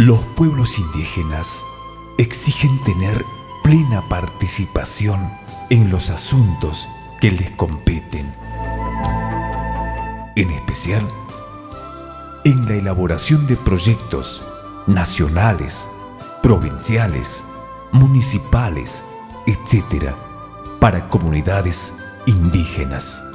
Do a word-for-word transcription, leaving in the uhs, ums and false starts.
Los pueblos indígenas exigen tener plena participación en los asuntos que les competen, en especial en la elaboración de proyectos nacionales, provinciales, municipales, etcétera, para comunidades indígenas.